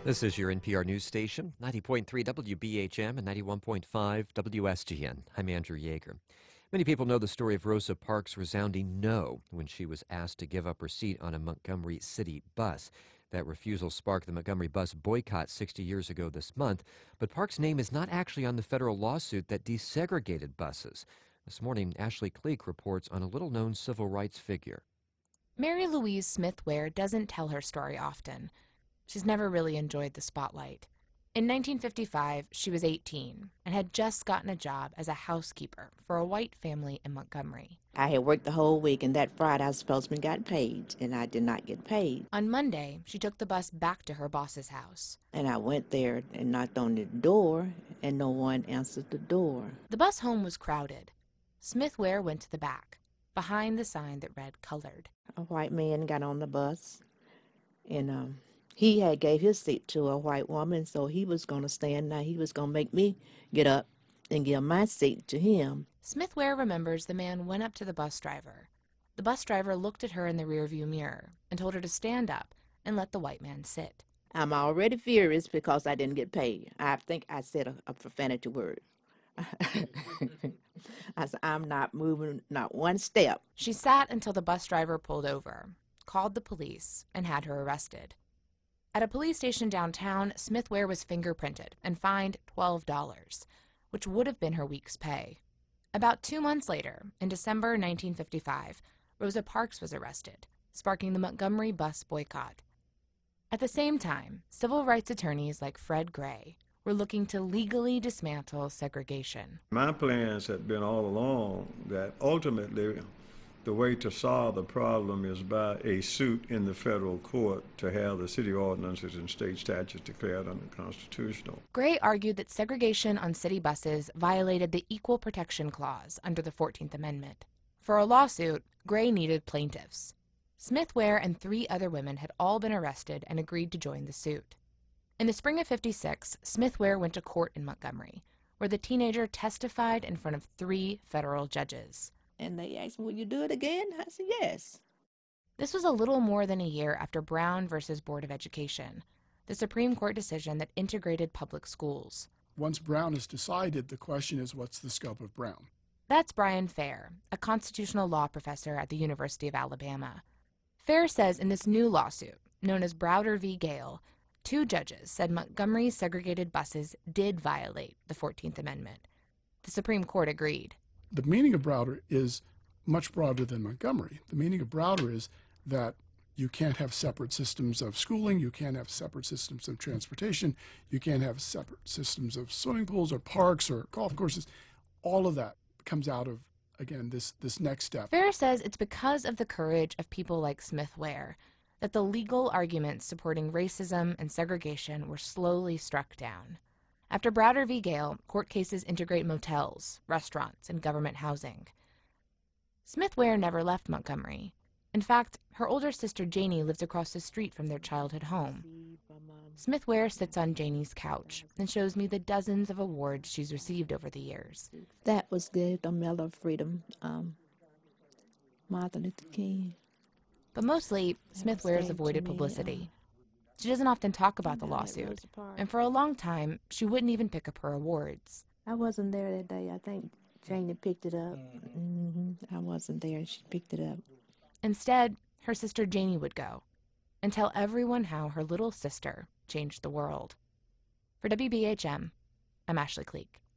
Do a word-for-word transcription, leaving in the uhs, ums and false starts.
This is your N P R news station, ninety point three W B H M and ninety-one point five W S G N. I'm Andrew Yeager. Many people know the story of Rosa Parks' resounding no when she was asked to give up her seat on a Montgomery City bus. That refusal sparked the Montgomery bus boycott sixty years ago this month. But Parks' name is not actually on the federal lawsuit that desegregated buses. This morning, Ashley Cleek reports on a little-known civil rights figure. Mary Louise Smith Ware doesn't tell her story often. She's never really enjoyed the spotlight. In nineteen fifty-five, she was eighteen and had just gotten a job as a housekeeper for a white family in Montgomery. I had worked the whole week, and that Friday I was supposed to be got paid, and I did not get paid. On Monday, she took the bus back to her boss's house. And I went there and knocked on the door, and no one answered the door. The bus home was crowded. Smith Ware went to the back, behind the sign that read colored. A white man got on the bus, and um, he had gave his seat to a white woman, so he was going to stand. Now he was going to make me get up and give my seat to him. Smith Ware remembers the man went up to the bus driver. The bus driver looked at her in the rearview mirror and told her to stand up and let the white man sit. I'm already furious because I didn't get paid. I think I said a, a profanity word. I said, I'm not moving not one step. She sat until the bus driver pulled over, called the police, and had her arrested. At a police station downtown, Smith Ware was fingerprinted and fined twelve dollars, which would have been her week's pay. About two months later, in December nineteen fifty-five, Rosa Parks was arrested, sparking the Montgomery bus boycott. At the same time, civil rights attorneys like Fred Gray were looking to legally dismantle segregation. My plans had been all along that ultimately the way to solve the problem is by a suit in the federal court to have the city ordinances and state statutes declared unconstitutional. Gray argued that segregation on city buses violated the Equal Protection Clause under the fourteenth Amendment. For a lawsuit, Gray needed plaintiffs. Smith Ware and three other women had all been arrested and agreed to join the suit. In the spring of fifty-six, Smith Ware went to court in Montgomery, where the teenager testified in front of three federal judges. And they asked me, will you do it again? I said, yes. This was a little more than a year after Brown versus Board of Education, the Supreme Court decision that integrated public schools. Once Brown is decided, the question is, what's the scope of Brown? That's Brian Fair, a constitutional law professor at the University of Alabama. Fair says in this new lawsuit, known as Browder v. Gale, two judges said Montgomery's segregated buses did violate the fourteenth Amendment. The Supreme Court agreed. The meaning of Browder is much broader than Montgomery. The meaning of Browder is that you can't have separate systems of schooling, you can't have separate systems of transportation, you can't have separate systems of swimming pools or parks or golf courses. All of that comes out of, again, this, this next step. Fair says it's because of the courage of people like Smith Ware that the legal arguments supporting racism and segregation were slowly struck down. After Browder v. Gale, court cases integrate motels, restaurants, and government housing. Smith Ware never left Montgomery. In fact, her older sister Janie lives across the street from their childhood home. Smith Ware sits on Janie's couch and shows me the dozens of awards she's received over the years. That was good, the Medal of Freedom, um, Martin Luther King. But mostly, Smith Ware's avoided publicity. She doesn't often talk about the lawsuit, and for a long time, she wouldn't even pick up her awards. I wasn't there that day. I think Janie picked it up. Mm-hmm. I wasn't there, and she picked it up. Instead, her sister Janie would go and tell everyone how her little sister changed the world. For W B H M, I'm Ashley Cleek.